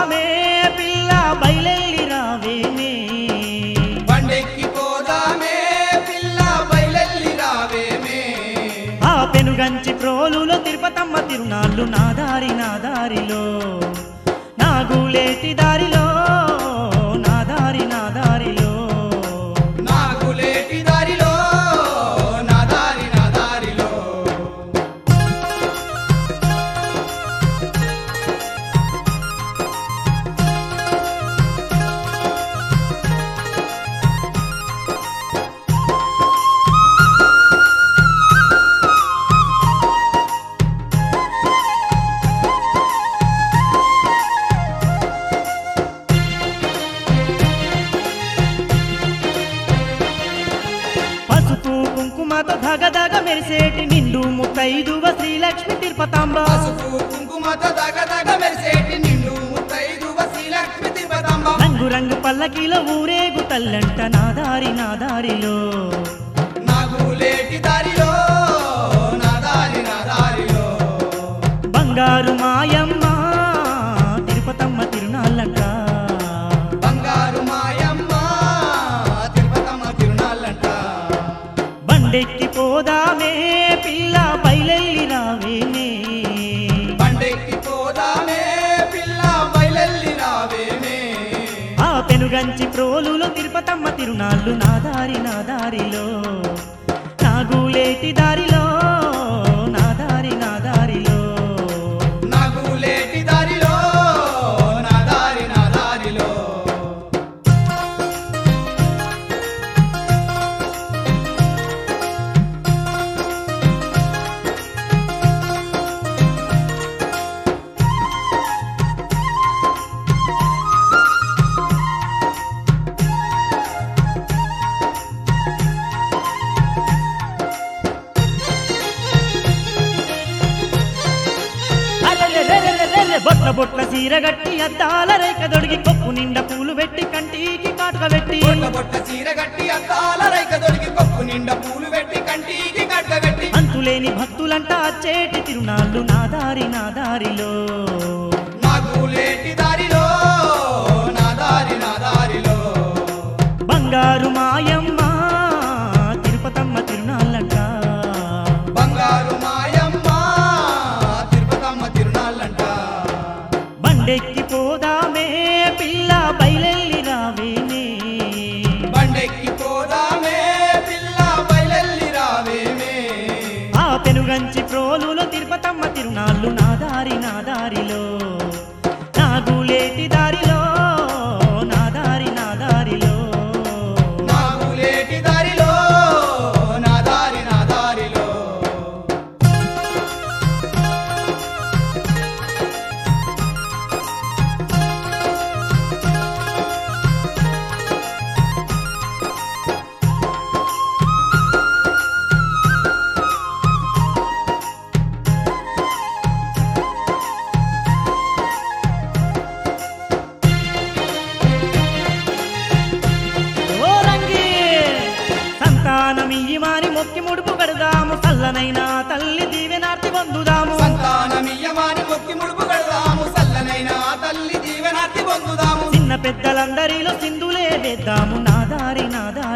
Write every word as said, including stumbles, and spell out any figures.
పోదామే పిల్ల బయలెల్లి రావేనే బండెక్కి పోదామే పిల్ల బయలెల్లి రావేమే ఆ పెనుగంచి ప్రోలులో తిరుపతమ్మ తిరునాళ్ళు నా దారి నా దారిలో నాగులేటి దారిలో నా దారి నా దారిలో నాగులేటి దారిలో నా దారి నా దారిలో కుంకుమతో ధగధగ మెరిసేటి నిండు ముత్తైదువ శ్రీలక్ష్మి తిరుపతాంబ పసుపు కుంకుమతో దగదగ మెరిసేటి నిండు ముత్తైదువ శ్రీలక్ష్మి తిరుపతమ్మ రంగు రంగు పల్లకిలో ఊరేగు తల్లంట నా దారి నా దారిలో నాగులేటి దారిలో నా దారి నా దారిలో బంగారు మాయమ్మ తిరుపతమ్మ తిరునాళ్ళంట బంగారు మాయమ్మ తిరుపతమ్మ తిరునాళ్ళంట బండెక్కి పోదామే పిల్ల బయలెల్లి రావేనే బండెక్కి పోదామే పిల్ల బయలెల్లి రావేమే ఆ పెనుగంచి ప్రోలులో తిరుపతమ్మ తిరునాళ్ళు నా దారి నా దారిలో నాగులేటి దారిలో నా దారి నా దారిలో నాగులేటి దారిలో నా దారి నా దారిలో అరెరెరెరెరెరె బొట్ల బొట్ల సీరగట్టి అద్దాల రేఖ దొడిగి కొప్పు నిండా పూలు పెట్టి కంటికి కాటుక పెట్టి బొట్ట బొట్ట చీర గట్టి అద్దాల రైక దొరికి కొప్పు నిండా పూలు పెట్టి కంటికి కట్టగట్టి అంతులేని భక్తులంట అచ్చేటి తిరునాళ్ళు నా దారి నా దారిలో నాగులేటి దారిలో నా దారి నా దారిలో బంగారు మాయమ్మ తిరుపతమ్మ తిరునాళ్ళంట బంగారు మాయమ్మ తిరుపతమ్మ తిరునాళ్ళంట బండెక్కి పోదామే పిల్ల బయలెల్లి రావేనే బండెక్కి పోదామే పిల్ల బయలెల్లి రావేమే ఆ పెనుగంచి ప్రోలులో తిరుపతమ్మ తిరునాళ్ళు నా దారి నా దారిలో నాగులేటి దారిలో నా దారి నా దారిలో నాగులేటి దారిలో నా దారి నా దారిలో ఓ రంగి సంతానమియ్యమాని మొక్కి ముడుపు కడదాము చల్లనైన తల్లి దీవెనార్తి పొందుదాము సంతానమియ్యమాని మొక్కి ముడుపు కడదాము సల్లనైన తల్లి దీవెనార్తి పొందుదాము చిన్న పెద్దలందరిలో సింధులే వేద్దాము నా దారి నా దారి